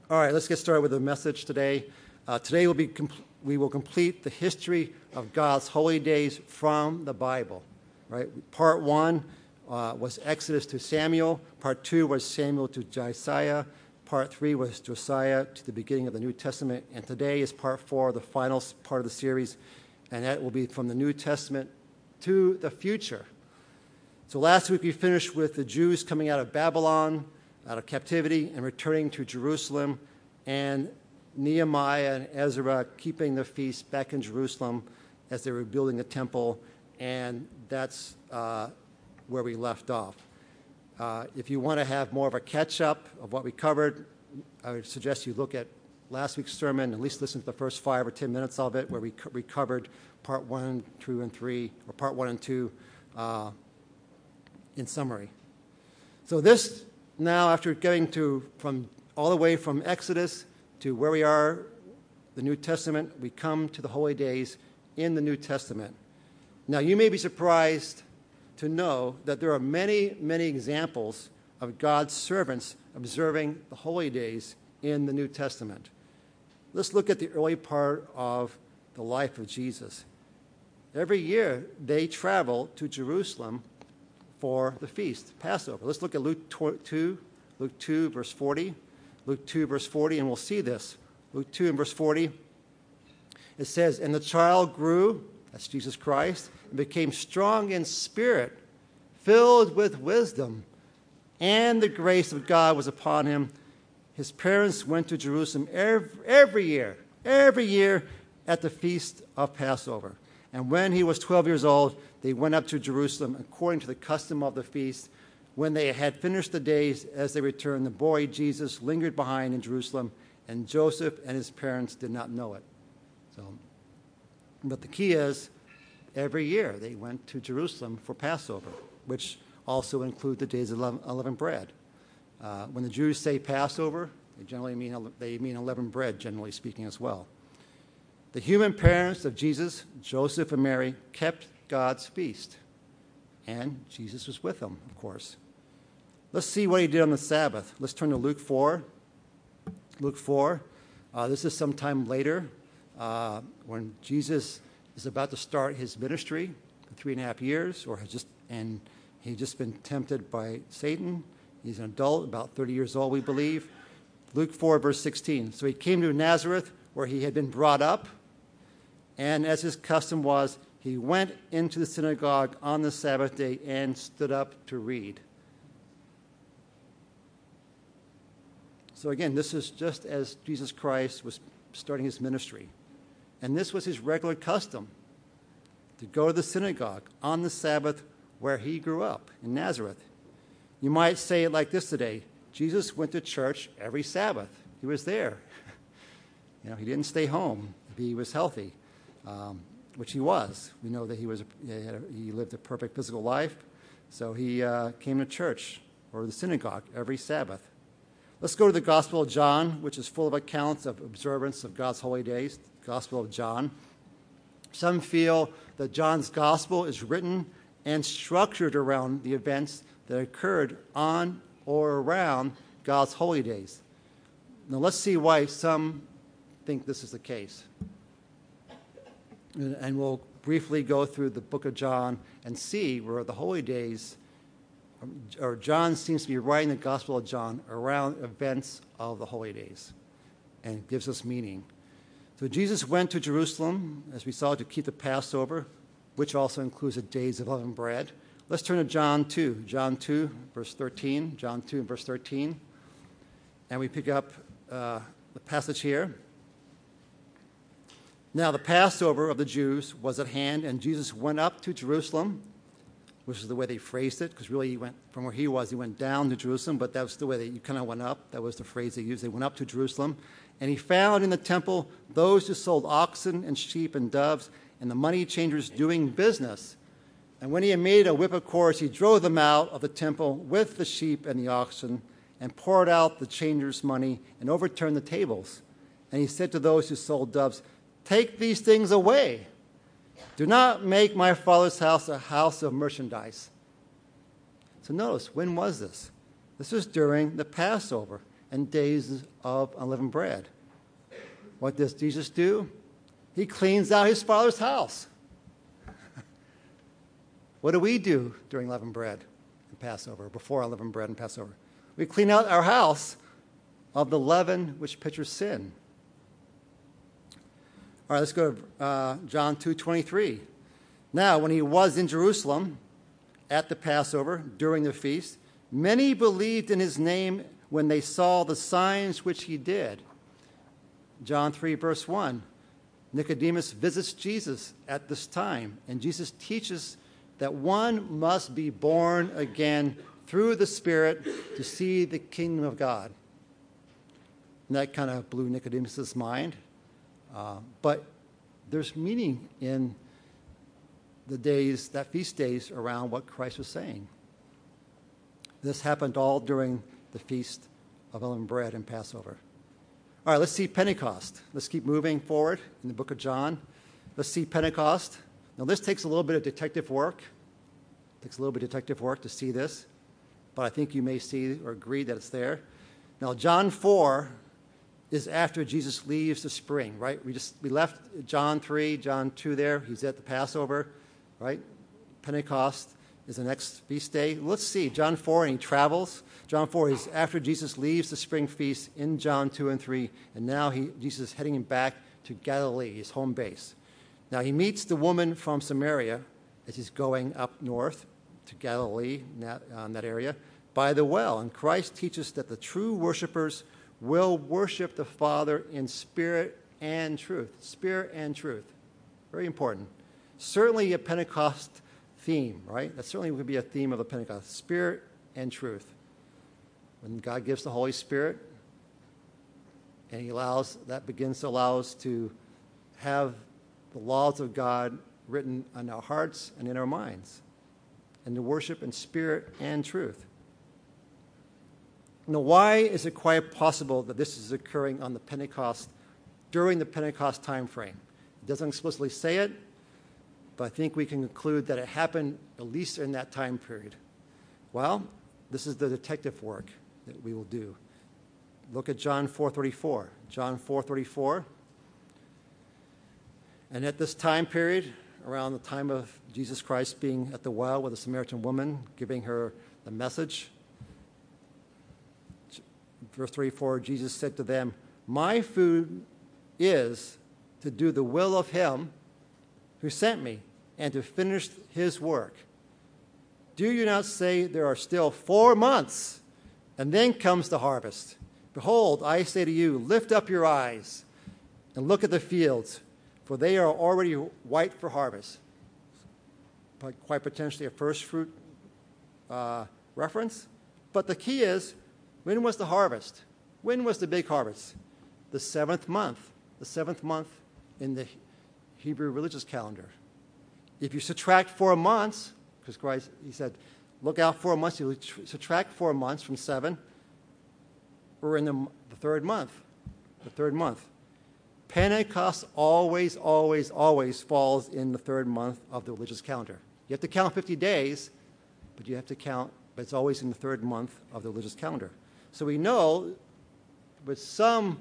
All right, let's get started with the message today. Today we will complete the history of God's holy days from the Bible. Right? Part 1 was Exodus to Samuel. Part 2 was Samuel to Josiah. Part 3 was Josiah to the beginning of the New Testament. And today is Part 4, the final part of the series, and that will be from the New Testament to the future. So last week we finished with the Jews coming out of Babylon, out of captivity, and returning to Jerusalem, and Nehemiah and Ezra keeping the feast back in Jerusalem as they were building the temple, and that's where we left off. If you want to have more of a catch-up of what we covered, I would suggest you look at last week's sermon, at least listen to the first 5 or 10 minutes of it, where we covered part 1, 2, and 3, or part 1 and 2 in summary. So this now, after getting from all the way from Exodus to where we are, the New Testament, we come to the holy days in the New Testament. Now, you may be surprised to know that there are many, many examples of God's servants observing the holy days in the New Testament. Let's look at the early part of the life of Jesus. Every year, they travel to Jerusalem for the feast, Passover. Let's look at Luke 2, verse 40. Luke 2, verse 40, and we'll see this. Luke 2 and verse 40, it says, "And the child grew," that's Jesus Christ, "and became strong in spirit, filled with wisdom, and the grace of God was upon him. His parents went to Jerusalem every year at the feast of Passover. And when he was 12 years old, they went up to Jerusalem according to the custom of the feast. When they had finished the days, as they returned, the boy Jesus lingered behind in Jerusalem, and Joseph and his parents did not know it." But the key is, every year they went to Jerusalem for Passover, which also include the days of unleavened bread. When the Jews say Passover, they mean unleavened bread, generally speaking, as well. The human parents of Jesus, Joseph and Mary, kept God's feast, and Jesus was with them, of course. Let's see what he did on the Sabbath. Let's turn to Luke 4. Luke 4. This is sometime later when Jesus is about to start his ministry for 3.5 years, and he's just been tempted by Satan. He's an adult, about 30 years old, we believe. Luke 4, verse 16. "So he came to Nazareth, where he had been brought up, and as his custom was, he went into the synagogue on the Sabbath day and stood up to read." So again, this is just as Jesus Christ was starting his ministry. And this was his regular custom, to go to the synagogue on the Sabbath where he grew up, in Nazareth. You might say it like this today: Jesus went to church every Sabbath. He was there. He didn't stay home. He was healthy. Which he was. We know that he lived a perfect physical life, so he came to church or the synagogue every Sabbath. Let's go to the Gospel of John, which is full of accounts of observance of God's holy days. Gospel of John. Some feel that John's Gospel is written and structured around the events that occurred on or around God's holy days. Now let's see why some think this is the case. And we'll briefly go through the book of John and see where the holy days, or John seems to be writing the Gospel of John around events of the holy days, and it gives us meaning. So Jesus went to Jerusalem, as we saw, to keep the Passover, which also includes the days of unleavened bread. Let's turn to John 2. John 2, verse 13. John 2 and verse 13. And we pick up the passage here. "Now the Passover of the Jews was at hand, and Jesus went up to Jerusalem," which is the way they phrased it, because really he went from where he went down to Jerusalem, but that was the way that you kind of went up. That was the phrase they used. They went up to Jerusalem. "And he found in the temple those who sold oxen and sheep and doves, and the money changers doing business. And when he had made a whip of cords, he drove them out of the temple with the sheep and the oxen, and poured out the changers' money, and overturned the tables. And he said to those who sold doves, 'Take these things away. Do not make my Father's house a house of merchandise.'" So notice, when was this? This was during the Passover. and days of unleavened bread. What does Jesus do? He cleans out his Father's house. What do we do during unleavened bread and Passover, before unleavened bread and Passover? We clean out our house of the leaven which pictures sin. All right, let's go to John 2:23. Now, when he was in Jerusalem at the Passover during the feast, many believed in his name when they saw the signs which he did. John 3, verse 1. Nicodemus visits Jesus at this time, and Jesus teaches that one must be born again through the Spirit to see the kingdom of God. And that kind of blew Nicodemus' mind. But there's meaning in the days, that feast days, around what Christ was saying. This happened all during the Feast of Unleavened Bread and Passover. All right, let's see Pentecost. Let's keep moving forward in the book of John. Let's see Pentecost. Now, this takes a little bit of detective work. It takes a little bit of detective work to see this, but I think you may see or agree that it's there. Now, John 4 is after Jesus leaves the spring, right? We left John 3, John 2 there. He's at the Passover, right? Pentecost is the next feast day. Let's see, John 4, and he travels. John 4 is after Jesus leaves the spring feast in John 2 and 3, and now Jesus is heading back to Galilee, his home base. Now, he meets the woman from Samaria as he's going up north to Galilee, in that area, by the well. And Christ teaches that the true worshipers will worship the Father in spirit and truth. Spirit and truth. Very important. Certainly a Pentecost theme, right? That certainly would be a theme of the Pentecost. Spirit and truth. When God gives the Holy Spirit, and that begins to allow us to have the laws of God written on our hearts and in our minds, and to worship in spirit and truth. Now, why is it quite possible that this is occurring on the Pentecost, during the Pentecost time frame? It doesn't explicitly say it, but I think we can conclude that it happened at least in that time period. Well, this is the detective work that we will do. Look at John 4:34. John 4:34. And at this time period, around the time of Jesus Christ being at the well with a Samaritan woman, giving her the message, verse 34, Jesus said to them, "My food is to do the will of him who sent me and to finish his work. Do you not say there are still 4 months, and then comes the harvest? Behold, I say to you, lift up your eyes and look at the fields, for they are already white for harvest." But quite potentially a first fruit reference. But the key is, when was the harvest? When was the big harvest? The 7th month. The 7th month in the Hebrew religious calendar. If you subtract 4 months, because Christ, he said, look out 4 months, you subtract 4 months from 7, we're in the third month. The third month. Pentecost always, always, always falls in the third month of the religious calendar. You have to count 50 days, but it's always in the third month of the religious calendar. So we know with some,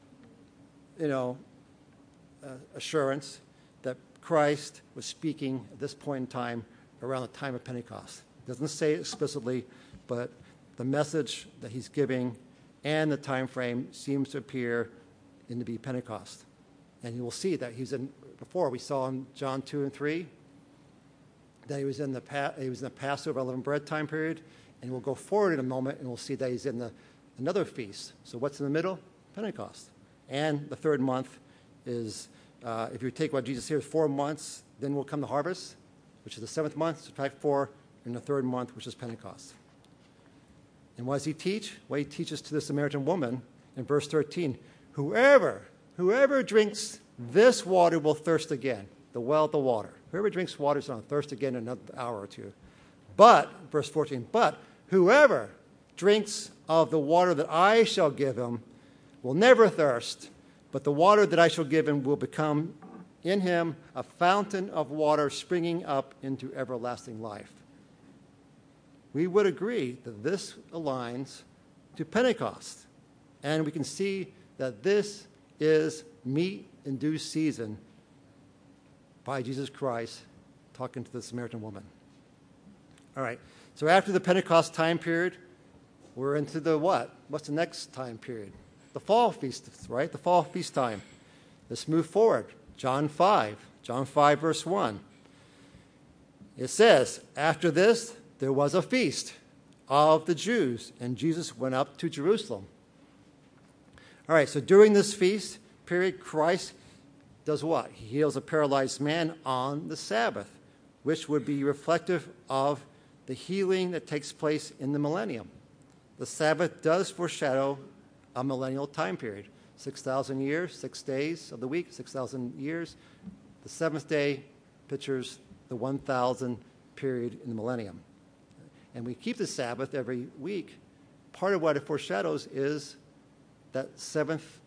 assurance that Christ was speaking at this point in time around the time of Pentecost. It doesn't say it explicitly, but the message that he's giving and the time frame seems to appear in to be Pentecost. And you will see that before we saw in John 2 and 3, that he was in the Passover unleavened bread time period, and we'll go forward in a moment and we'll see that he's in another feast. So what's in the middle? Pentecost. And the third month is, if you take what Jesus said, 4 months, then will come the harvest, which is the 7th month, subtract 4, and the third month, which is Pentecost. And what does he teach? Well, he teaches to the Samaritan woman in verse 13, whoever drinks this water will thirst again, the well of the water. Whoever drinks water is going to thirst again in another hour or two. But, verse 14, but whoever drinks of the water that I shall give him will never thirst, but the water that I shall give him will become in him a fountain of water springing up into everlasting life. We would agree that this aligns to Pentecost. And we can see that this is meat in due season by Jesus Christ talking to the Samaritan woman. All right, so after the Pentecost time period, we're into the what? What's the next time period? The fall feast, right? The fall feast time. Let's move forward. John 5, verse 1. It says, after this, there was a feast of the Jews, and Jesus went up to Jerusalem. All right, so during this feast period, Christ does what? He heals a paralyzed man on the Sabbath, which would be reflective of the healing that takes place in the millennium. The Sabbath does foreshadow a millennial time period. 6,000 years, 6 days of the week, 6,000 years. The seventh day pictures the 1,000 period in the millennium. And we keep the Sabbath every week. Part of what it foreshadows is that the seventh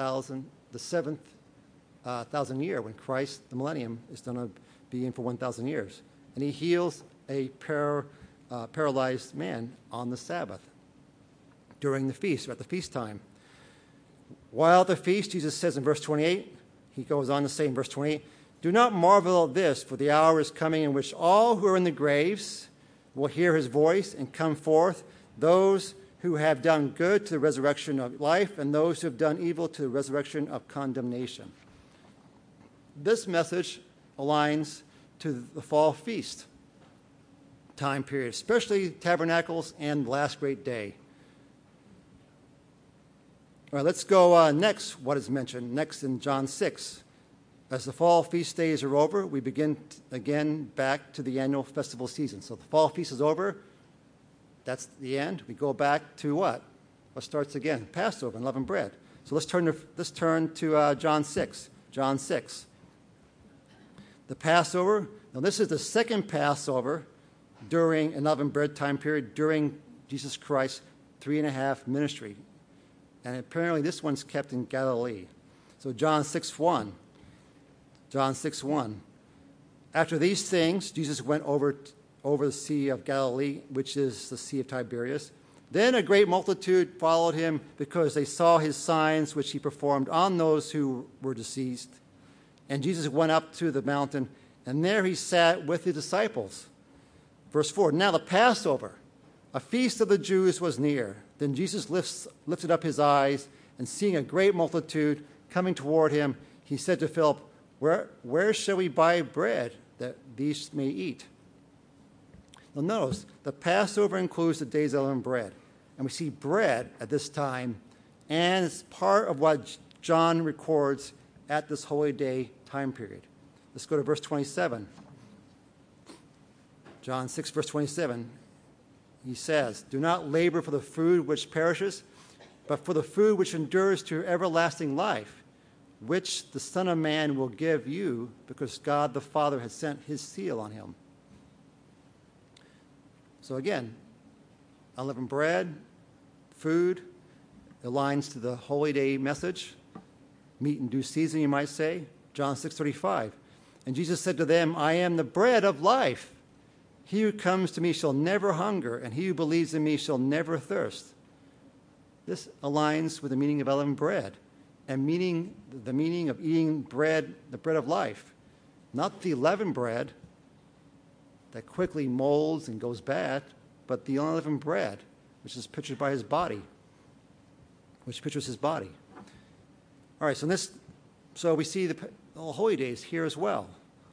thousand year when Christ, the millennium, is going to be in for 1,000 years. And he heals a paralyzed man on the Sabbath during the feast, or at the feast time. While at the feast, Jesus says in verse 28, he goes on to say in verse 28, do not marvel at this, for the hour is coming in which all who are in the graves will hear his voice and come forth, those who have done good to the resurrection of life, and those who have done evil to the resurrection of condemnation. This message aligns to the fall feast time period, especially tabernacles and the last great day. All right, let's go next, what is mentioned next in John 6. As the fall feast days are over, we begin again back to the annual festival season. So the fall feast is over. That's the end. We go back to what? What starts again? Passover, unleavened bread. So let's turn to John 6. John 6. The Passover. Now this is the second Passover during unleavened bread time period during Jesus Christ's 3.5 ministry. And apparently this one's kept in Galilee. So John 6:1. John 6:1. After these things, Jesus went over the Sea of Galilee, which is the Sea of Tiberias. Then a great multitude followed him because they saw his signs which he performed on those who were deceased. And Jesus went up to the mountain, and there he sat with his disciples. Verse 4, now the Passover, a feast of the Jews, was near. Then Jesus lifted up his eyes, and seeing a great multitude coming toward him, he said to Philip, Where shall we buy bread that these may eat? Now notice, the Passover includes the days of unleavened bread. And we see bread at this time, and it's part of what John records at this holy day time period. Let's go to verse 27. John 6, verse 27. He says, do not labor for the food which perishes, but for the food which endures to everlasting life, which the Son of Man will give you, because God the Father has sent his seal on him. So again, unleavened bread, food, aligns to the holy day message. Meat in due season, you might say. John 6:35. And Jesus said to them, I am the bread of life. He who comes to me shall never hunger, and he who believes in me shall never thirst. This aligns with the meaning of unleavened bread, and the meaning of eating bread, the bread of life. Not the leavened bread that quickly molds and goes bad, but the unleavened bread, which is pictured by his body, which pictures his body. All right, so we see the holy days here as well.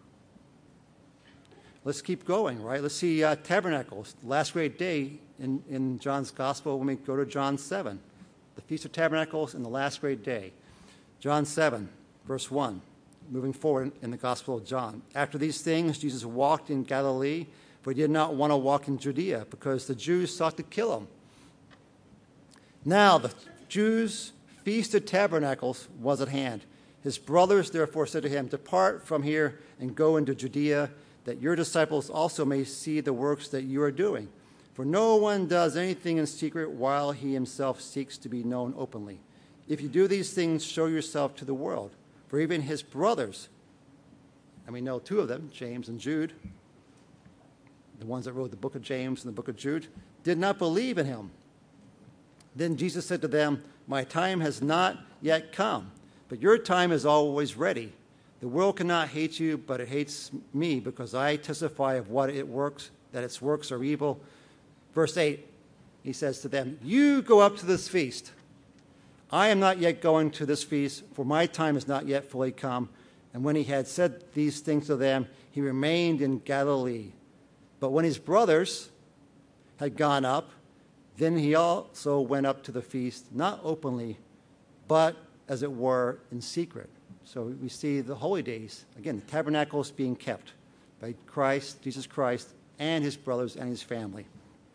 Let's keep going, right? Let's see tabernacles, the last great day in John's gospel when we go to John 7. The Feast of Tabernacles and the last great day. John 7, verse 1, moving forward in the Gospel of John. After these things, Jesus walked in Galilee, for he did not want to walk in Judea, because the Jews sought to kill him. Now the Jews' Feast of Tabernacles was at hand. His brothers therefore said to him, depart from here and go into Judea, that your disciples also may see the works that you are doing. For no one does anything in secret while he himself seeks to be known openly. If you do these things, show yourself to the world. For even his brothers, and we know two of them, James and Jude, the ones that wrote the book of James and the book of Jude, did not believe in him. Then Jesus said to them, "My time has not yet come, but your time is always ready. The world cannot hate you, but it hates me because I testify of what it works, that its works are evil." Verse 8, he says to them, "You go up to this feast. I am not yet going to this feast, for my time is not yet fully come." And when he had said these things to them, he remained in Galilee. But when his brothers had gone up, then he also went up to the feast, not openly, but as it were in secret. So we see the holy days, again, the tabernacles being kept by Christ, Jesus Christ, and his brothers and his family.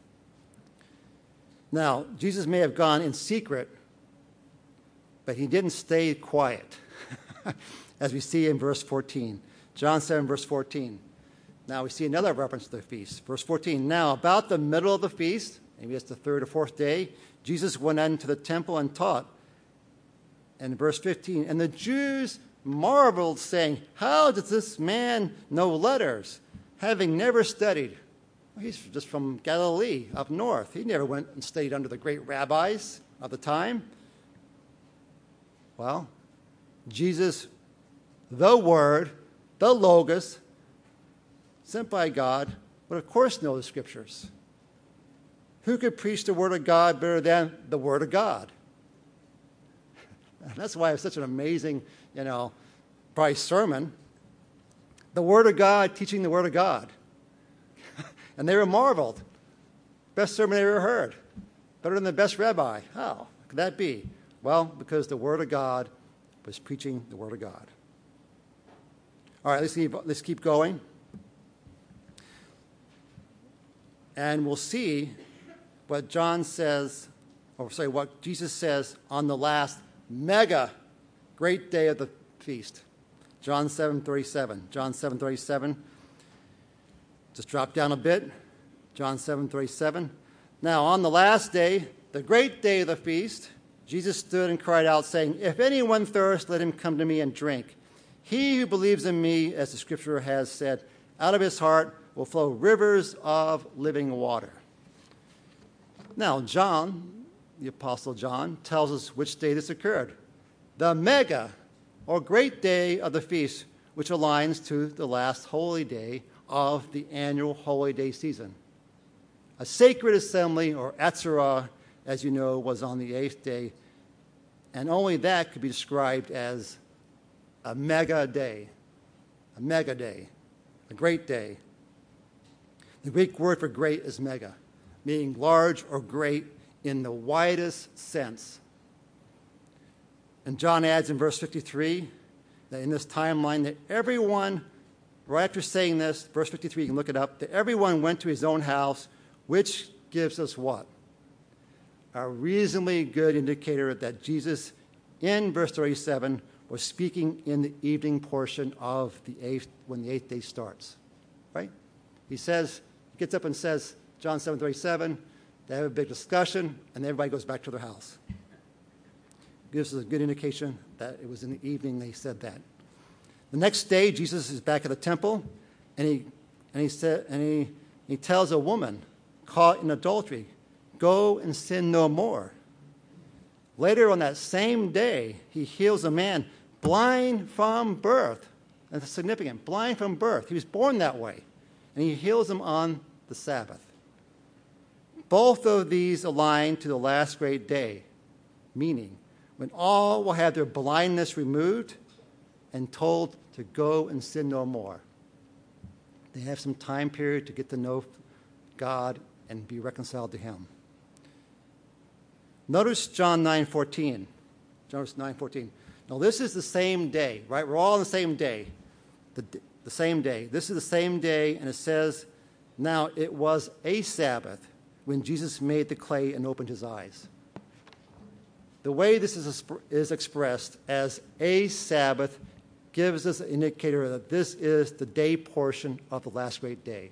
Now, Jesus may have gone in secret, but he didn't stay quiet, as we see in verse 14. John 7, verse 14. Now we see another reference to the feast. Verse 14, "Now about the middle of the feast," maybe it's the third or fourth day, "Jesus went into the temple and taught." And verse 15, "And the Jews marveled, saying, 'How does this man know letters, having never studied?'" Well, he's just from Galilee, up north. He never went and studied under the great rabbis of the time. Well, Jesus, the Word, the Logos, sent by God, would of course know the Scriptures. Who could preach the Word of God better than the Word of God? And that's why it's such an amazing, probably sermon. The Word of God teaching the Word of God. And they were marveled. Best sermon they ever heard. Better than the best rabbi. How could that be? Well, because the Word of God was preaching the Word of God. All right, let's keep going. And we'll see what John says, what Jesus says on the last mega great day of the feast. John 7:37. John 7:37. Just drop down a bit. John 7:37. "Now on the last day, the great day of the feast, Jesus stood and cried out, saying, 'If anyone thirsts, let him come to me and drink. He who believes in me, as the Scripture has said, out of his heart will flow rivers of living water.'" Now, John, the Apostle John, tells us which day this occurred. The mega, or great day of the feast, which aligns to the last holy day of the annual holy day season. A sacred assembly, or Atzerah, as you know, was on the 8th day, and only that could be described as a mega day, a great day. The Greek word for great is mega, meaning large or great in the widest sense. And John adds in verse 53 that in this timeline that everyone, right after saying this, verse 53, you can look it up, that everyone went to his own house, which gives us what? A reasonably good indicator that Jesus, in verse 37, was speaking in the evening portion of the 8th, when the 8th day starts, right? He gets up and says, John 7:37, they have a big discussion, and everybody goes back to their house. Gives us a good indication that it was in the evening they said that. The next day, Jesus is back at the temple, and he tells a woman caught in adultery, "Go and sin no more." Later on that same day, he heals a man blind from birth. That's significant. Blind from birth. He was born that way. And he heals him on the Sabbath. Both of these align to the last great day, meaning when all will have their blindness removed and told to go and sin no more. They have some time period to get to know God and be reconciled to him. Notice John 9:14. John 9:14. Now this is the same day, right? We're all on the same day. The same day. This is the same day, and it says, "Now it was a Sabbath when Jesus made the clay and opened his eyes." The way this is expressed as a Sabbath gives us an indicator that this is the day portion of the last great day.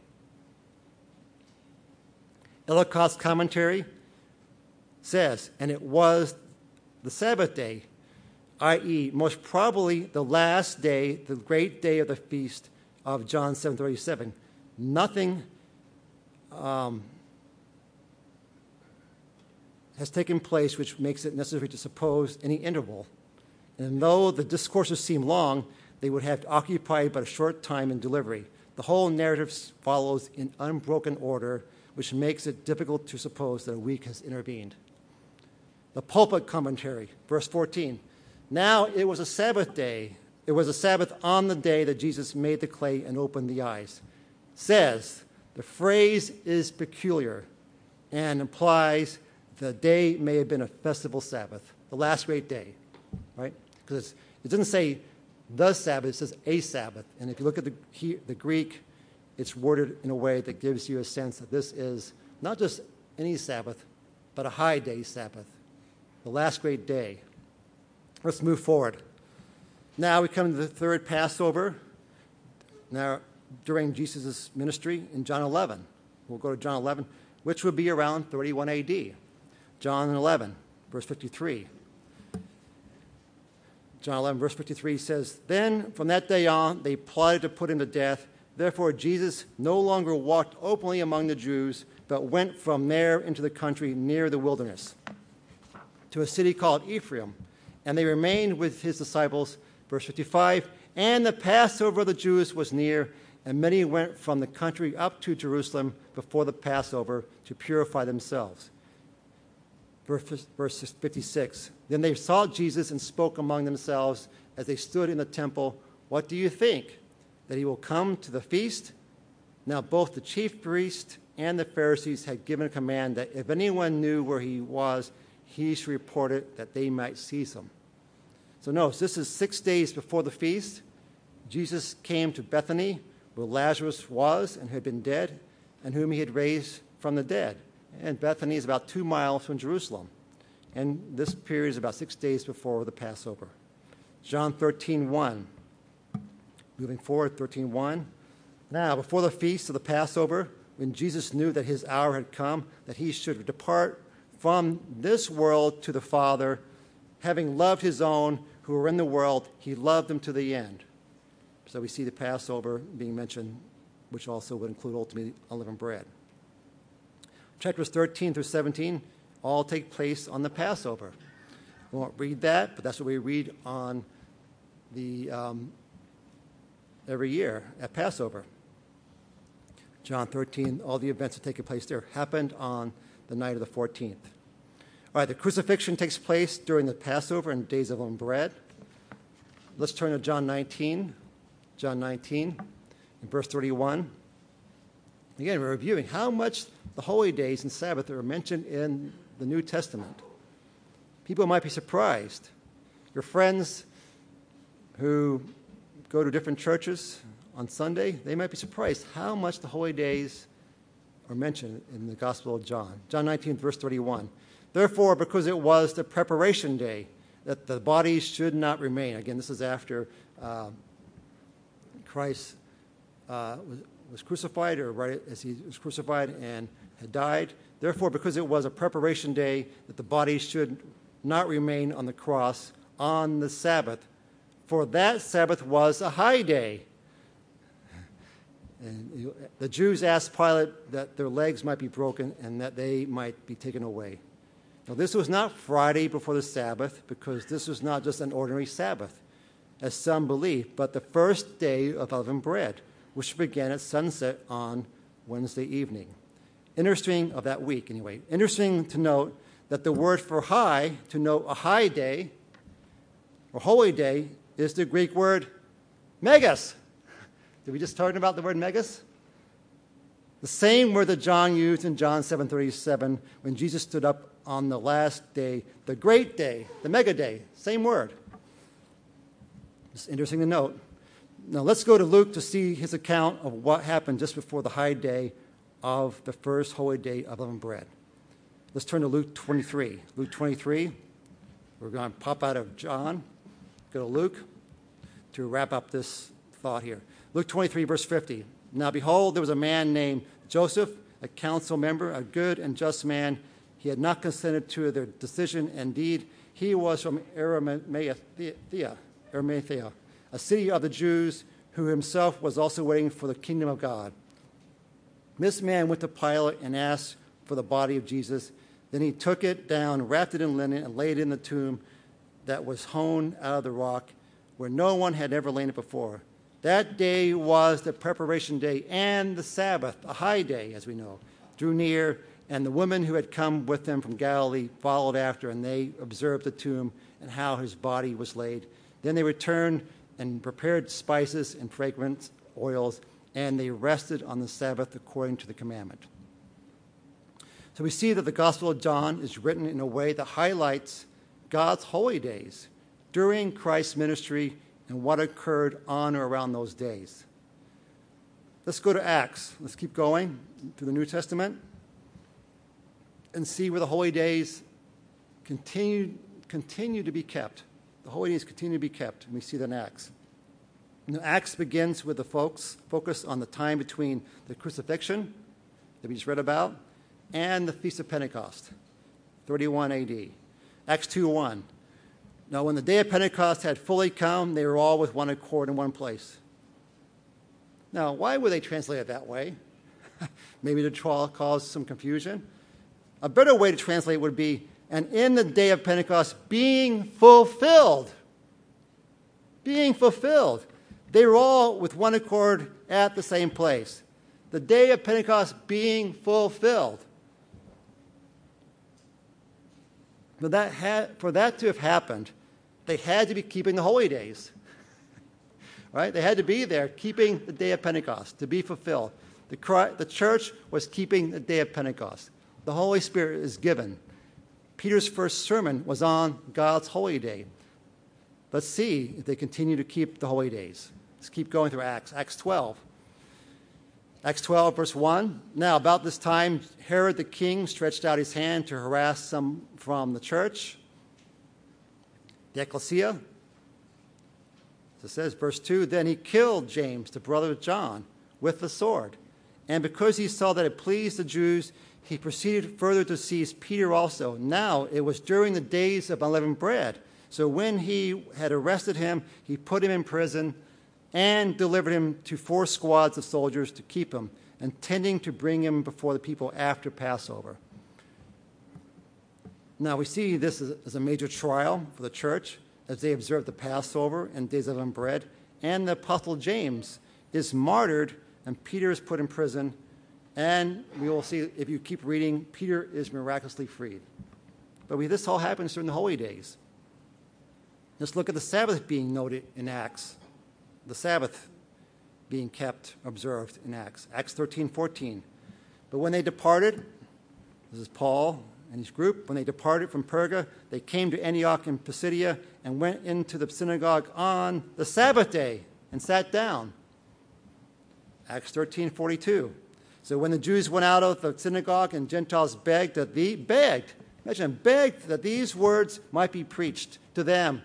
Ellicott's commentary says, "And it was the Sabbath day," i.e., most probably the last day, the great day of the feast of John 7:37. Nothing has taken place, which makes it necessary to suppose any interval. And though the discourses seem long, they would have occupied but a short time in delivery. The whole narrative follows in unbroken order, which makes it difficult to suppose that a week has intervened. The pulpit commentary, verse 14. Now it was a Sabbath day. It was a Sabbath on the day that Jesus made the clay and opened the eyes. Says, the phrase is peculiar and implies the day may have been a festival Sabbath, the last great day, right? Because it doesn't say the Sabbath, it says a Sabbath. And if you look at the Greek, it's worded in a way that gives you a sense that this is not just any Sabbath, but a high day Sabbath, the last great day. Let's move forward. Now we come to the third Passover. Now, during Jesus' ministry in John 11. We'll go to John 11, which would be around 31 AD. John 11, verse 53. John 11, verse 53 says, Then from that day on, they plotted to put him to death. Therefore, Jesus no longer walked openly among the Jews, but went from there into the country near the wilderness, to a city called Ephraim. And they remained with his disciples. Verse 55, And the Passover of the Jews was near, and many went from the country up to Jerusalem before the Passover to purify themselves. Verse 56, Then they sought Jesus and spoke among themselves as they stood in the temple, What do you think? That he will come to the feast? Now both the chief priest and the Pharisees had given a command that if anyone knew where he was, he should report it, that they might seize him. So notice, this is 6 days before the feast. Jesus came to Bethany, where Lazarus was and had been dead, and whom he had raised from the dead. And Bethany is about 2 miles from Jerusalem. And this period is about 6 days before the Passover. John 13:1. Moving forward, 13:1. Now, before the feast of the Passover, when Jesus knew that his hour had come, that he should depart from this world to the Father, having loved his own who were in the world, he loved them to the end. So we see the Passover being mentioned, which also would include ultimately unleavened bread. Chapters 13 through 17 all take place on the Passover. We won't read that, but that's what we read on the every year at Passover. John 13, all the events that take place there happened on the night of the 14th. All right, the crucifixion takes place during the Passover and days of unleavened bread. Let's turn to John 19. John 19, in verse 31. Again, we're reviewing how much the holy days and Sabbath are mentioned in the New Testament. People might be surprised. Your friends who go to different churches on Sunday, they might be surprised how much the holy days are mentioned in the Gospel of John. John 19, verse 31. Therefore, because it was the preparation day, that the bodies should not remain. Again, this is after Christ was crucified, or right as he was crucified and had died. Therefore, because it was a preparation day, that the bodies should not remain on the cross on the Sabbath, for that Sabbath was a high day. And the Jews asked Pilate that their legs might be broken and that they might be taken away. Now, this was not Friday before the Sabbath, because this was not just an ordinary Sabbath, as some believe, but the first day of unleavened bread, which began at sunset on Wednesday evening. Interesting, of that week anyway. Interesting to note that the word for high, to note a high day or holy day, is the Greek word megas. Did we just talk about the word megas? The same word that John used in John 7:37 when Jesus stood up on the last day, the great day, the mega day, same word. It's interesting to note. Now let's go to Luke to see his account of what happened just before the high day of the first holy day of unleavened bread. Let's turn to Luke 23. Luke 23, we're going to pop out of John, go to Luke to wrap up this thought here. Luke 23, verse 50. Now behold, there was a man named Joseph, a council member, a good and just man. He had not consented to their decision. Indeed, he was from Arimathea, a city of the Jews, who himself was also waiting for the kingdom of God. This man went to Pilate and asked for the body of Jesus. Then he took it down, wrapped it in linen, and laid it in the tomb that was hewn out of the rock, where no one had ever lain it before. That day was the preparation day, and the Sabbath, a high day, as we know, drew near, and the women who had come with them from Galilee followed after, and they observed the tomb and how his body was laid. Then they returned and prepared spices and fragrant oils, and they rested on the Sabbath according to the commandment. So we see that the Gospel of John is written in a way that highlights God's holy days during Christ's ministry and what occurred on or around those days. Let's go to Acts. Let's keep going to the New Testament and see where the holy days continue to be kept. The holy days continue to be kept, and we see that in Acts. Now, Acts begins with the focus on the time between the crucifixion that we just read about and the Feast of Pentecost, 31 AD. Acts 2:1. Now, when the day of Pentecost had fully come, they were all with one accord in one place. Now, why would they translate it that way? Maybe to cause some confusion. A better way to translate would be, and in the day of Pentecost being fulfilled. Being fulfilled. They were all with one accord at the same place. The day of Pentecost being fulfilled. For that to have happened, they had to be keeping the holy days. Right? They had to be there keeping the day of Pentecost to be fulfilled. The church was keeping the day of Pentecost. The Holy Spirit is given. Peter's first sermon was on God's holy day. Let's see if they continue to keep the holy days. Let's keep going through Acts. Acts 12. Acts 12, verse 1. Now, about this time, Herod the king stretched out his hand to harass some from the church, the ecclesia. As it says, verse 2, then he killed James, the brother of John, with the sword. And because he saw that it pleased the Jews, he proceeded further to seize Peter also. Now, it was during the days of unleavened bread. So when he had arrested him, he put him in prison and delivered him to 4 squads of soldiers to keep him, intending to bring him before the people after Passover. Now, we see this as a major trial for the church as they observe the Passover and days of unleavened bread. And the Apostle James is martyred, and Peter is put in prison. And we will see, if you keep reading, Peter is miraculously freed. But this all happens during the holy days. Let's look at the Sabbath being noted in Acts. The Sabbath being kept, observed in Acts. Acts 13:14. But when they departed, this is Paul and his group, when they departed from Perga, they came to Antioch in Pisidia and went into the synagogue on the Sabbath day and sat down. Acts 13:42. So when the Jews went out of the synagogue and Gentiles begged that these words might be preached to them.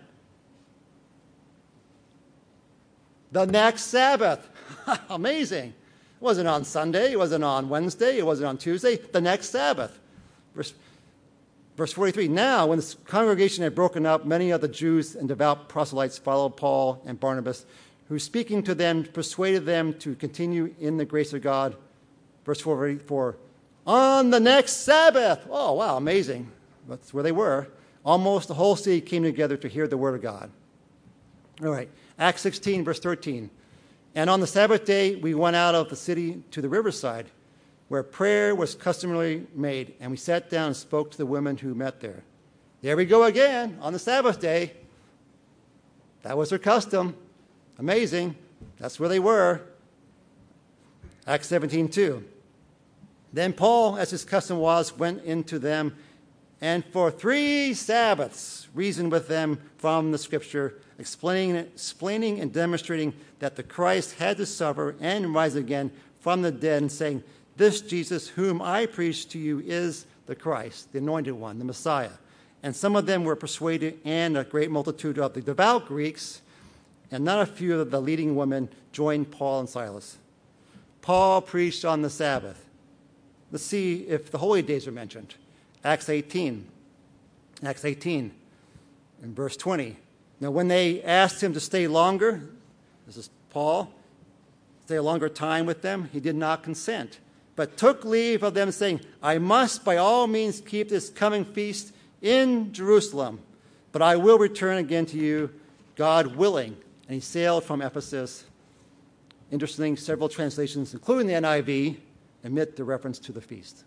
The next Sabbath. Amazing. It wasn't on Sunday. It wasn't on Wednesday. It wasn't on Tuesday. The next Sabbath. Verse 43. Now, when the congregation had broken up, many of the Jews and devout proselytes followed Paul and Barnabas, who, speaking to them, persuaded them to continue in the grace of God. Verse 44. On the next Sabbath. Oh, wow, amazing. That's where they were. Almost the whole city came together to hear the word of God. All right. Acts 16, verse 13. And on the Sabbath day, we went out of the city to the riverside, where prayer was customarily made, and we sat down and spoke to the women who met there. There we go again, on the Sabbath day. That was their custom. Amazing. That's where they were. Acts 17:2. Then Paul, as his custom was, went into them, and for 3 Sabbaths reasoned with them from the Scripture, explaining and demonstrating that the Christ had to suffer and rise again from the dead, and saying, this Jesus whom I preach to you is the Christ, the anointed one, the Messiah. And some of them were persuaded, and a great multitude of the devout Greeks, and not a few of the leading women, joined Paul and Silas. Paul preached on the Sabbath. Let's see if the holy days are mentioned. Acts 18. Acts 18, in verse 20. Now, when they asked him to stay longer, this is Paul, stay a longer time with them, he did not consent. but took leave of them, saying, I must by all means keep this coming feast in Jerusalem, but I will return again to you, God willing. And he sailed from Ephesus. Interesting, several translations, including the NIV, omit the reference to the feast.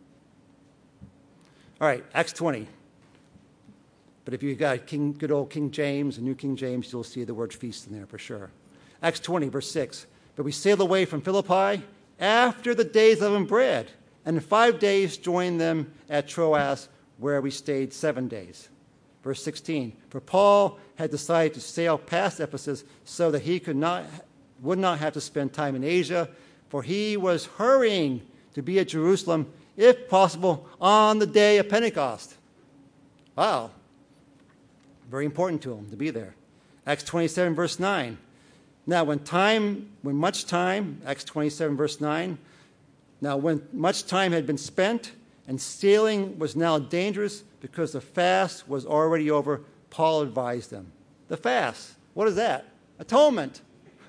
All right, Acts 20. But if you've got good old King James and New King James, you'll see the word feast in there for sure. Acts 20, verse 6. But we sailed away from Philippi after the days of unleavened bread, and in 5 days joined them at Troas, where we stayed 7 days. Verse 16. For Paul had decided to sail past Ephesus so that he would not have to spend time in Asia, for he was hurrying to be at Jerusalem, if possible, on the day of Pentecost. Wow. Very important to him to be there. Acts 27, verse 9. Now, when much time had been spent, and sailing was now dangerous because the fast was already over, Paul advised them. The fast, what is that? Atonement.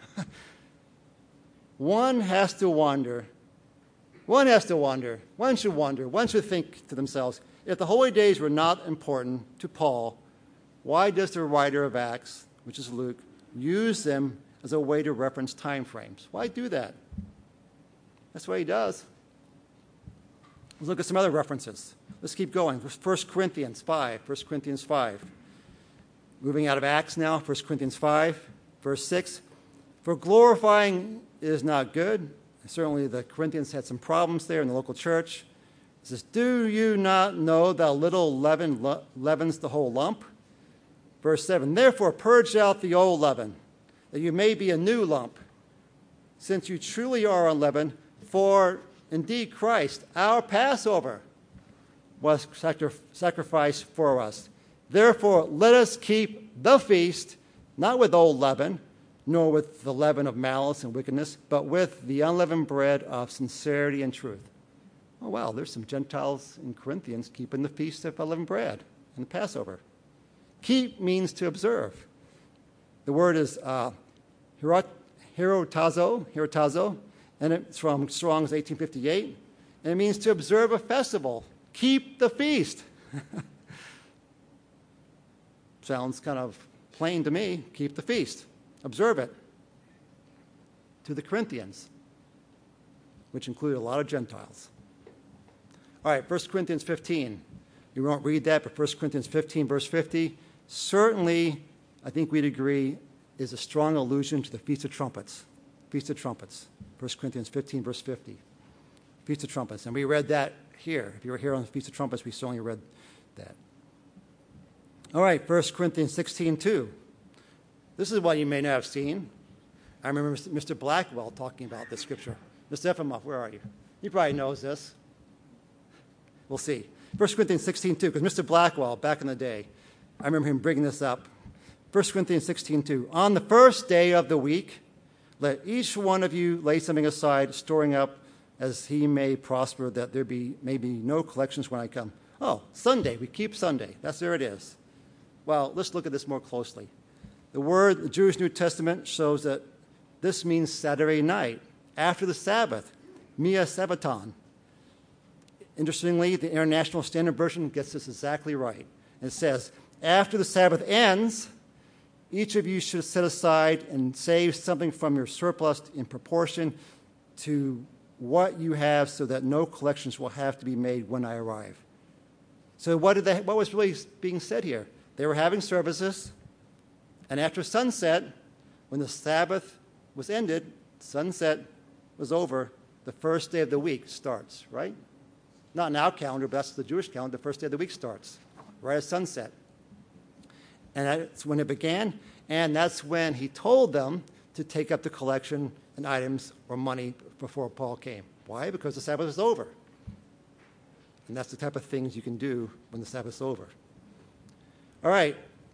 One should wonder, one should think to themselves, if the holy days were not important to Paul, why does the writer of Acts, which is Luke, use them as a way to reference time frames? Why do that? That's what he does. Let's look at some other references. Let's keep going. 1 Corinthians 5. Moving out of Acts now, 1 Corinthians 5, verse 6. For glorifying is not good. Certainly the Corinthians had some problems there in the local church. It says, do you not know that a little leaven leavens the whole lump? Verse 7, therefore purge out the old leaven, that you may be a new lump, since you truly are unleavened. For indeed Christ, our Passover, was sacrificed for us. Therefore let us keep the feast, not with old leaven, nor with the leaven of malice and wickedness, but with the unleavened bread of sincerity and truth. Oh, wow, there's some Gentiles in Corinthians keeping the feast of unleavened bread and the Passover. Keep means to observe. The word is hierotazo, and it's from Strong's 1858, and it means to observe a festival. Keep the feast. Sounds kind of plain to me. Keep the feast. Observe it. To the Corinthians, which include a lot of Gentiles. All right, 1 Corinthians 15. You won't read that, but 1 Corinthians 15, verse 50, certainly, I think we'd agree, is a strong allusion to the Feast of Trumpets. Feast of Trumpets. 1 Corinthians 15, verse 50. Feast of Trumpets. And we read that here. If you were here on the Feast of Trumpets, we certainly read that. All right, 1 Corinthians 16, 2. This is what you may not have seen. I remember Mr. Blackwell talking about this scripture. Mr. Efimov, where are you? He probably knows this. We'll see. 1 Corinthians 16, 2, because Mr. Blackwell, back in the day, I remember him bringing this up. 1 Corinthians 16, 2. On the first day of the week, let each one of you lay something aside, storing up as he may prosper, that there may be no collections when I come. Oh, Sunday. We keep Sunday. There it is. Well, let's look at this more closely. The Jewish New Testament shows that this means Saturday night, after the Sabbath, Mia Sabbaton. Interestingly, the International Standard Version gets this exactly right. It says, after the Sabbath ends, each of you should set aside and save something from your surplus in proportion to what you have, so that no collections will have to be made when I arrive. So what was really being said here? They were having services, and after sunset, when the Sabbath was ended, sunset was over, the first day of the week starts, right? Not in our calendar, but that's the Jewish calendar. The first day of the week starts, right at sunset. And that's when it began, and that's when he told them to take up the collection and items or money before Paul came. Why? Because the Sabbath is over. And that's the type of things you can do when the Sabbath is over. All right.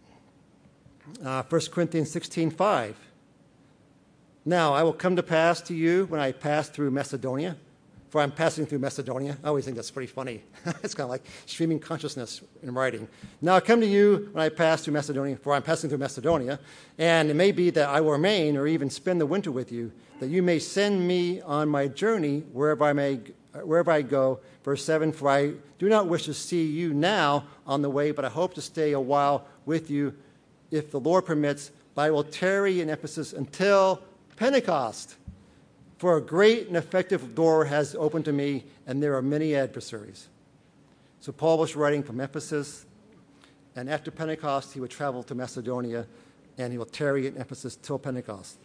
1 Corinthians 16, 5. Now I will come to pass to you when I pass through Macedonia, for I'm passing through Macedonia. I always think that's pretty funny. It's kind of like streaming consciousness in writing. Now I come to you when I pass through Macedonia, for I'm passing through Macedonia, and it may be that I will remain or even spend the winter with you, that you may send me on my journey wherever I go. Verse 7, for I do not wish to see you now on the way, but I hope to stay a while with you if the Lord permits, but I will tarry in Ephesus until Pentecost. For a great and effective door has opened to me, and there are many adversaries. So Paul was writing from Ephesus, and after Pentecost, he would travel to Macedonia, and he will tarry in Ephesus till Pentecost.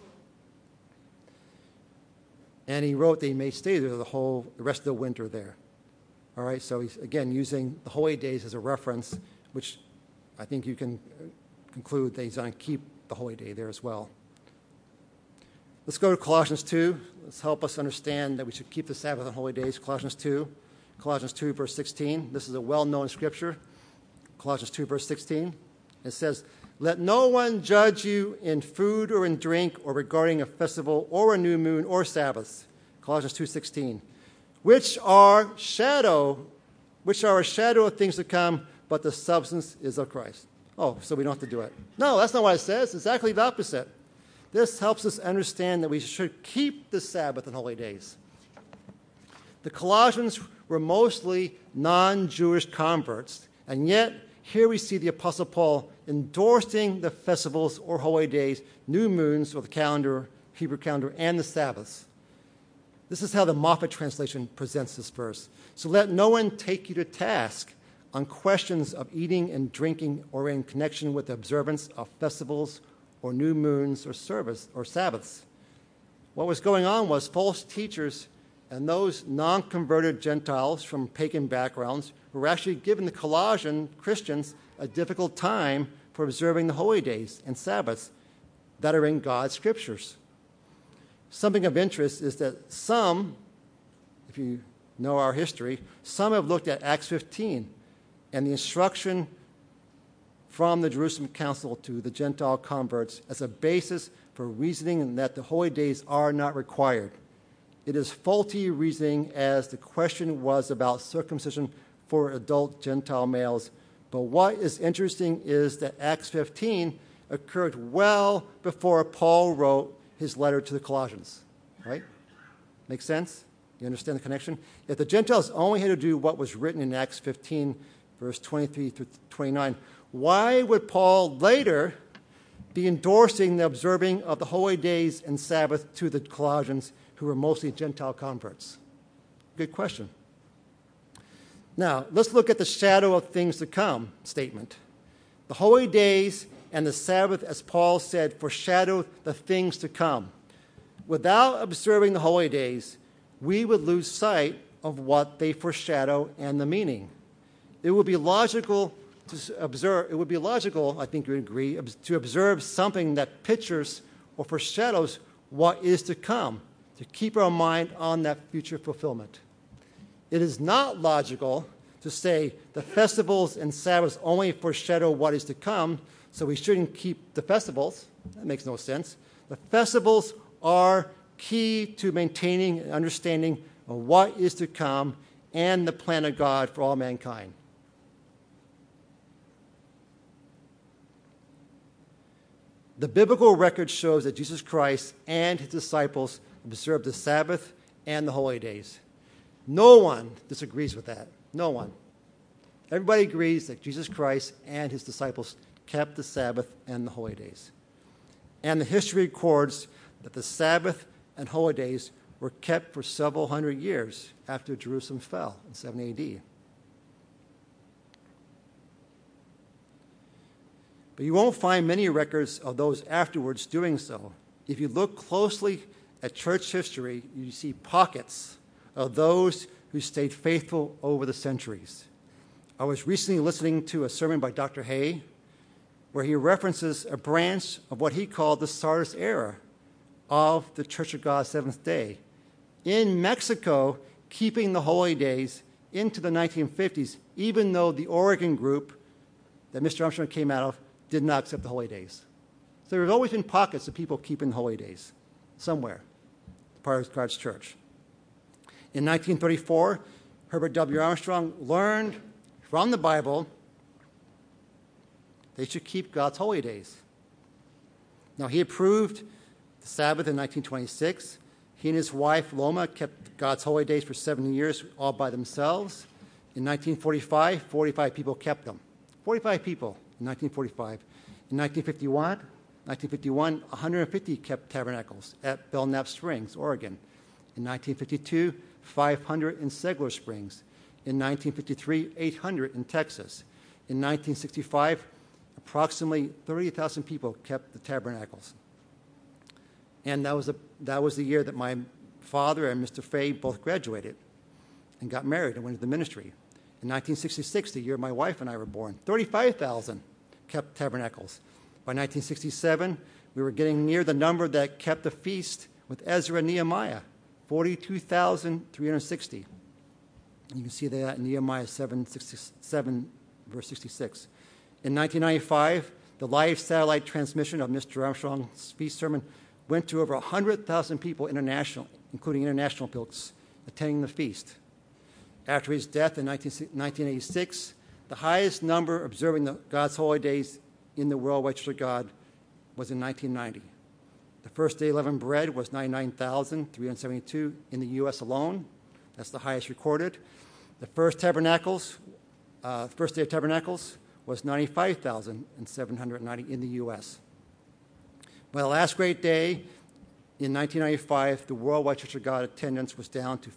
And he wrote that he may stay there the rest of the winter there. All right, so he's, again, using the holy days as a reference, which I think you can conclude that he's going to keep the holy day there as well. Let's go to Colossians 2. Let's help us understand that we should keep the Sabbath on holy days. Colossians 2, verse 16. This is a well-known scripture. Colossians 2, verse 16. It says, let no one judge you in food or in drink or regarding a festival or a new moon or Sabbath. Colossians 2:16. Which are a shadow of things to come, but the substance is of Christ. Oh, so we don't have to do it. No, that's not what it says. It's exactly the opposite. This helps us understand that we should keep the Sabbath and holy days. The Colossians were mostly non-Jewish converts, and yet here we see the Apostle Paul endorsing the festivals or holy days, new moons or the calendar, Hebrew calendar, and the Sabbaths. This is how the Moffat translation presents this verse. So let no one take you to task on questions of eating and drinking or in connection with the observance of festivals or new moons or Sabbaths. What was going on was false teachers and those non-converted Gentiles from pagan backgrounds were actually giving the Colossian Christians a difficult time for observing the holy days and Sabbaths that are in God's scriptures. Something of interest is that some, if you know our history, some have looked at Acts 15 and the instruction from the Jerusalem Council to the Gentile converts as a basis for reasoning that the holy days are not required. It is faulty reasoning, as the question was about circumcision for adult Gentile males. But what is interesting is that Acts 15 occurred well before Paul wrote his letter to the Colossians. Right? Make sense? You understand the connection? If the Gentiles only had to do what was written in Acts 15, verse 23 through 29, why would Paul later be endorsing the observing of the holy days and Sabbath to the Colossians, who were mostly Gentile converts? Good question. Now, let's look at the shadow of things to come statement. The holy days and the Sabbath, as Paul said, foreshadow the things to come. Without observing the holy days, we would lose sight of what they foreshadow and the meaning. It would be logical to observe, I think you would agree, to observe something that pictures or foreshadows what is to come, to keep our mind on that future fulfillment. It is not logical to say the festivals and Sabbaths only foreshadow what is to come, so we shouldn't keep the festivals. That makes no sense. The festivals are key to maintaining an understanding of what is to come and the plan of God for all mankind. The biblical record shows that Jesus Christ and his disciples observed the Sabbath and the holy days. No one disagrees with that. No one. Everybody agrees that Jesus Christ and his disciples kept the Sabbath and the holy days. And the history records that the Sabbath and holy days were kept for several hundred years after Jerusalem fell in 70 AD. But you won't find many records of those afterwards doing so. If you look closely at church history, you see pockets of those who stayed faithful over the centuries. I was recently listening to a sermon by Dr. Hay, where he references a branch of what he called the Sardis era of the Church of God Seventh Day. In Mexico, keeping the holy days into the 1950s, even though the Oregon group that Mr. Armstrong came out of did not accept the holy days. So there's always been pockets of people keeping the holy days somewhere, part of God's church. In 1934, Herbert W. Armstrong learned from the Bible they should keep God's holy days. Now, he approved the Sabbath in 1926. He and his wife, Loma, kept God's holy days for 7 years all by themselves. In 1945, 45 people kept them. 45 people in 1945. In 1951, 150 kept tabernacles at Belknap Springs, Oregon. In 1952, 500 in Segler Springs. In 1953, 800 in Texas. In 1965, approximately 30,000 people kept the tabernacles. And that was the year that my father and Mr. Fay both graduated and got married and went into the ministry. In 1966, the year my wife and I were born, 35,000 kept tabernacles. By 1967, we were getting near the number that kept the feast with Ezra and Nehemiah, 42,360. You can see that in Nehemiah 7, verse 66. In 1995, the live satellite transmission of Mr. Armstrong's feast sermon went to over 100,000 people international, including international folks, attending the feast. After his death in 1986, the highest number observing God's holy days in the Worldwide Church of God was in 1990. The first day of leavened bread was 99,372 in the U.S. alone. That's the highest recorded. The first day of tabernacles was 95,790 in the U.S. By the last great day in 1995, the Worldwide Church of God attendance was down to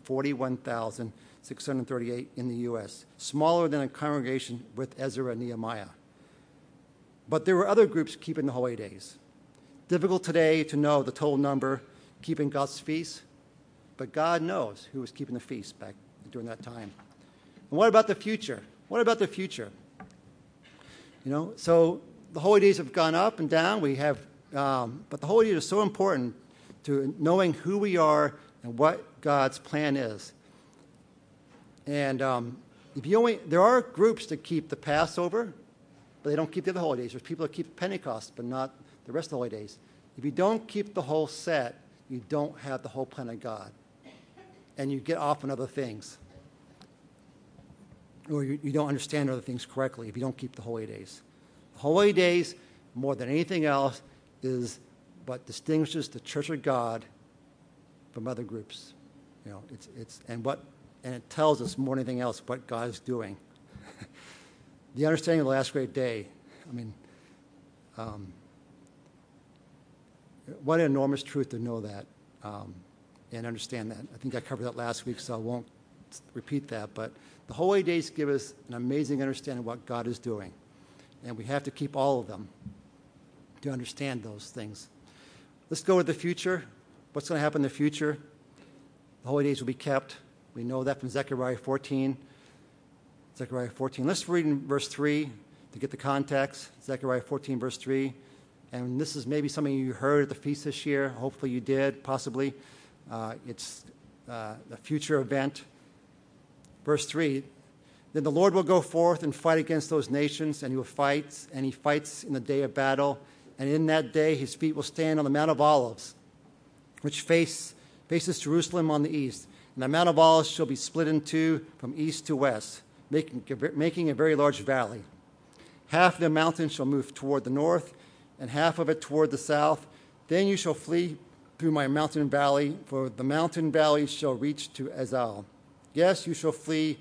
41,638 in the U.S., smaller than a congregation with Ezra and Nehemiah. But there were other groups keeping the holy days. Difficult today to know the total number keeping God's feast, but God knows who was keeping the feast back during that time. And what about the future? What about the future? So the holy days have gone up and down. But the holy days are so important to knowing who we are and what God's plan is. And there are groups that keep the Passover, but they don't keep the other holy days. There's people that keep Pentecost, but not the rest of the holy days. If you don't keep the whole set, you don't have the whole plan of God. And you get off on other things. Or you don't understand other things correctly if you don't keep the holy days. The holy days, more than anything else, is what distinguishes the Church of God from other groups. And it tells us more than anything else what God is doing. The understanding of the last great day, what an enormous truth to know that and understand that. I think I covered that last week, so I won't repeat that. But the holy days give us an amazing understanding of what God is doing. And we have to keep all of them to understand those things. Let's go with the future. What's going to happen in the future? The holy days will be kept. We know that from Zechariah 14. Zechariah 14. Let's read in verse 3 to get the context. Zechariah 14, verse 3. And this is maybe something you heard at the feast this year. Hopefully you did, possibly. It's a future event. Verse 3. Then the Lord will go forth and fight against those nations, and he fights in the day of battle. And in that day his feet will stand on the Mount of Olives, which faces Jerusalem on the east. And the Mount of Olives shall be split in two from east to west, making a very large valley. Half of the mountain shall move toward the north, and half of it toward the south. Then you shall flee through my mountain valley, for the mountain valley shall reach to Azal. Yes, you shall flee,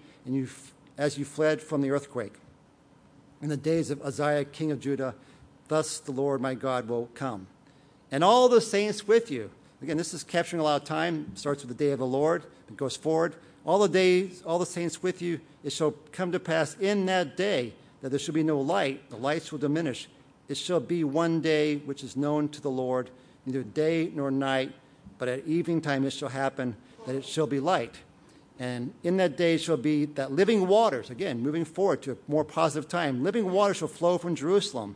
as you fled from the earthquake. In the days of Uzziah, king of Judah, thus the Lord my God will come. And all the saints with you. Again, this is capturing a lot of time. It starts with the day of the Lord. It goes forward. All the saints with you, it shall come to pass in that day that there shall be no light. The lights will diminish. It shall be one day which is known to the Lord, neither day nor night, but at evening time it shall happen that it shall be light. And in that day shall be that living waters, again, moving forward to a more positive time, living waters shall flow from Jerusalem,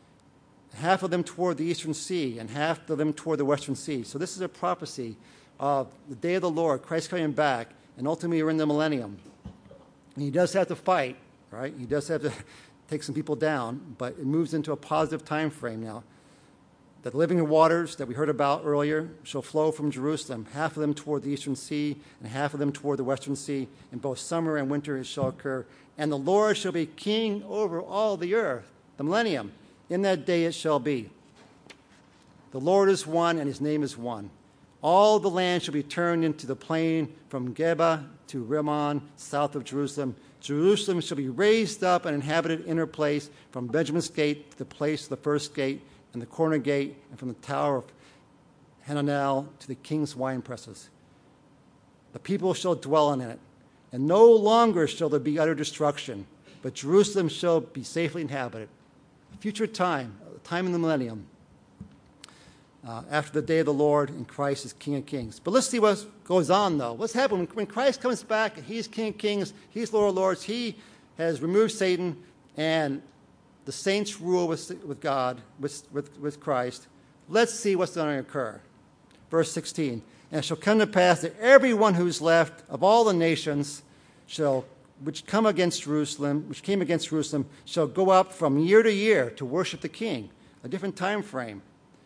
half of them toward the eastern sea and half of them toward the western sea. So this is a prophecy of the day of the Lord, Christ coming back, and ultimately we're in the millennium. And he does have to fight, right? He does have to take some people down, but it moves into a positive time frame now. The living waters that we heard about earlier shall flow from Jerusalem, half of them toward the eastern sea and half of them toward the western sea. In both summer and winter it shall occur. And the Lord shall be king over all the earth, the millennium. In that day it shall be. The Lord is one, and his name is one. All the land shall be turned into the plain from Geba to Rimmon, south of Jerusalem. Jerusalem shall be raised up an inhabited inner place from Benjamin's gate to the place of the first gate, and the corner gate, and from the tower of Hananel to the king's wine presses. The people shall dwell in it, and no longer shall there be utter destruction, but Jerusalem shall be safely inhabited. A future time, a time in the millennium, after the day of the Lord, and Christ is King of Kings. But let's see what goes on, though. What's happened when Christ comes back, and he's King of Kings, he's Lord of Lords, he has removed Satan, and the saints rule with God, with Christ. Let's see what's going to occur. Verse 16, and it shall come to pass that everyone who's left of all the nations which came against Jerusalem, shall go up from year to year to worship the King. A different time frame.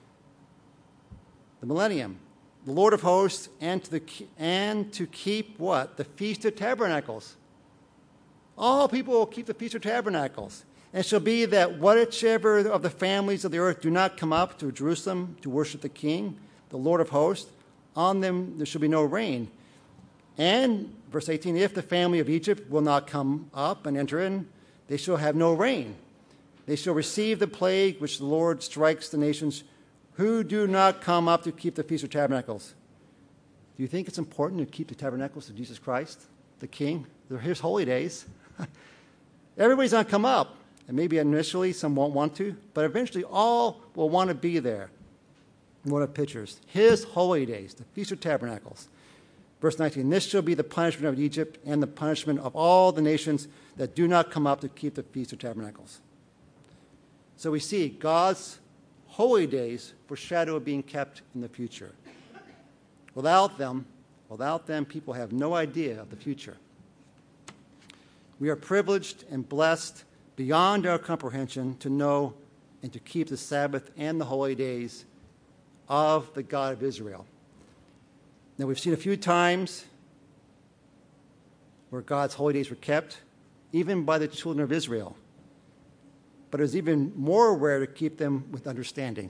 The millennium. The Lord of hosts, and to keep what? The Feast of Tabernacles. All people will keep the Feast of Tabernacles. And it shall be that whichever of the families of the earth do not come up to Jerusalem to worship the King, the Lord of hosts, on them there shall be no rain. And, verse 18, if the family of Egypt will not come up and enter in, they shall have no rain. They shall receive the plague which the Lord strikes the nations who do not come up to keep the Feast of Tabernacles. Do you think it's important to keep the tabernacles of Jesus Christ, the King? They're his holy days. Everybody's going to come up. And maybe initially some won't want to, but eventually all will want to be there. What are pictures? His holy days, the Feast of Tabernacles. Verse 19, this shall be the punishment of Egypt and the punishment of all the nations that do not come up to keep the Feast of Tabernacles. So we see God's holy days foreshadow being kept in the future. Without them, people have no idea of the future. We are privileged and blessed beyond our comprehension to know and to keep the Sabbath and the holy days of the God of Israel. Now, we've seen a few times where God's holy days were kept, even by the children of Israel. But it was even more rare to keep them with understanding.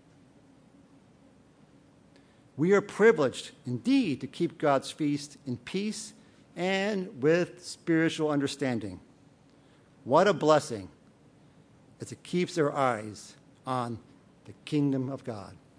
We are privileged, indeed, to keep God's feast in peace and with spiritual understanding. What a blessing as it keeps our eyes on the kingdom of God.